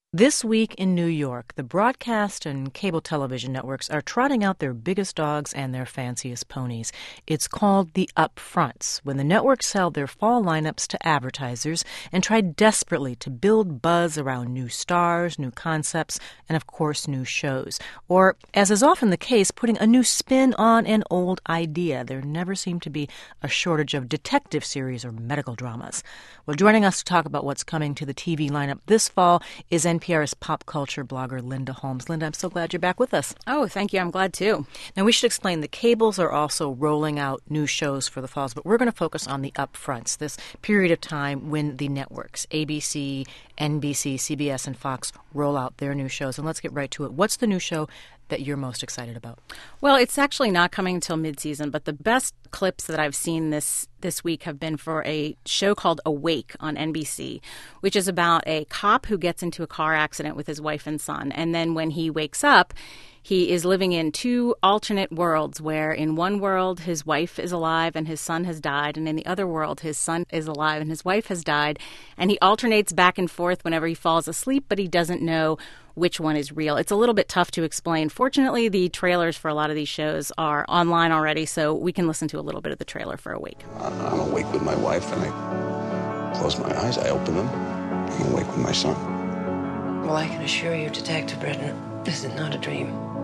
This week in New York, the broadcast and cable television networks are trotting out their biggest dogs and their fanciest ponies. It's called the upfronts, when the networks sell their fall lineups to advertisers and try desperately to build buzz around new stars, new concepts, and of course new shows. Or, as is often the case, putting a new spin on an old idea. There never seemed to be a shortage of detective series or medical dramas. Well, joining us to talk about what's coming to the TV lineup this fall is NPR's pop culture blogger Linda Holmes. Linda, I'm so glad you're back with us. Oh, thank you. I'm glad too. Now, we should explain the cables are also rolling out new shows for the falls, but we're going to focus on the upfronts, this period of time when the networks, ABC, NBC, CBS, and Fox, roll out their new shows. And let's get right to it. What's the new show that you're most excited about? Well, it's actually not coming until mid-season, but the best clips that I've seen this week have been for a show called Awake on NBC, which is about a cop who gets into a car accident with his wife and son. And then when he wakes up, he is living in two alternate worlds where in one world his wife is alive and his son has died, and in the other world his son is alive and his wife has died. And he alternates back and forth whenever he falls asleep, but he doesn't know which one is real. It's a little bit tough to explain. Fortunately, the trailers for a lot of these shows are online already, so we can listen to a little bit of the trailer for Awake. I'm awake with my wife, and I close my eyes, I open them, I'm awake with my son. Well, I can assure you, Detective Britton, this is not a dream.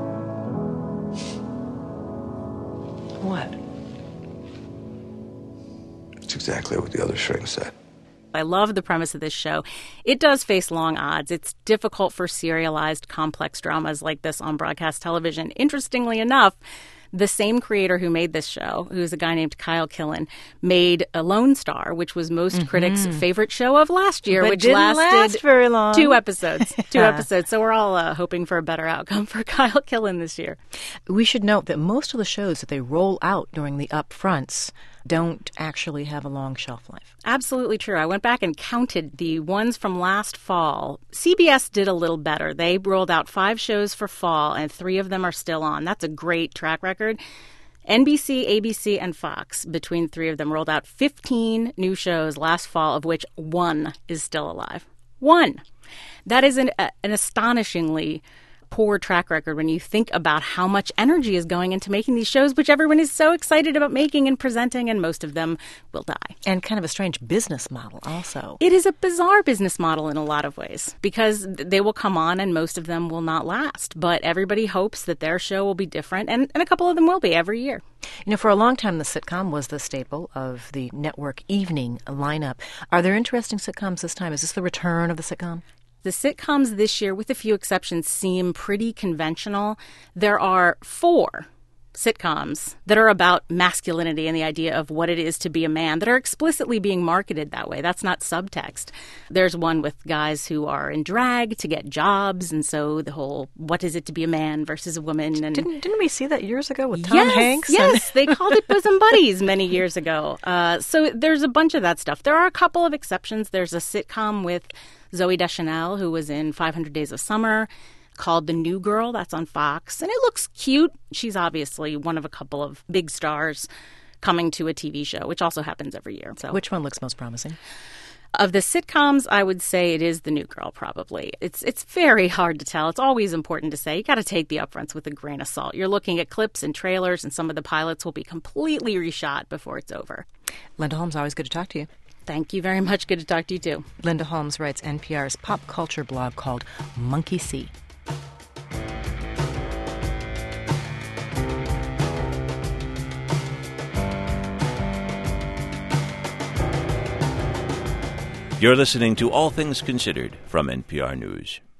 What? It's exactly what the other shrink said. I love the premise of this show. It does face long odds. It's difficult for serialized, complex dramas like this on broadcast television. Interestingly enough, the same creator who made this show, who's a guy named Kyle Killen, made a Lone Star, which was most critics' favorite show of last year, But which didn't lasted last very long. 2 episodes. 2 episodes. So we're all hoping for a better outcome for Kyle Killen this year. We should note that most of the shows that they roll out during the upfronts don't actually have a long shelf life. Absolutely true. I went back and counted the ones from last fall. CBS did a little better. They rolled out 5 shows for fall, and 3 of them are still on. That's a great track record. NBC, ABC, and Fox, between 3 of them, rolled out 15 new shows last fall, of which 1 is still alive. 1! That is an astonishingly poor track record when you think about how much energy is going into making these shows, which everyone is so excited about making and presenting, and most of them will die. And kind of a strange business model also. It is a bizarre business model in a lot of ways because they will come on and most of them will not last. But everybody hopes that their show will be different, and a couple of them will be every year. You know, for a long time, the sitcom was the staple of the network evening lineup. Are there interesting sitcoms this time? Is this the return of the sitcom? The sitcoms this year, with a few exceptions, seem pretty conventional. There are 4 sitcoms that are about masculinity and the idea of what it is to be a man that are explicitly being marketed that way. That's not subtext. There's one with guys who are in drag to get jobs, and so the whole what is it to be a man versus a woman. And Didn't we see that years ago with Tom Hanks? Yes, they called it Bosom Buddies many years ago. So there's a bunch of that stuff. There are a couple of exceptions. There's a sitcom with Zooey Deschanel, who was in 500 Days of Summer, called The New Girl. That's on Fox. And it looks cute. She's obviously one of a couple of big stars coming to a TV show, which also happens every year. So, which one looks most promising? Of the sitcoms, I would say it is The New Girl, probably. It's very hard to tell. It's always important to say. You got to take the upfronts with a grain of salt. You're looking at clips and trailers, and some of the pilots will be completely reshot before it's over. Linda Holmes, always good to talk to you. Thank you very much. Good to talk to you, too. Linda Holmes writes NPR's pop culture blog called Monkey See. You're listening to All Things Considered from NPR News.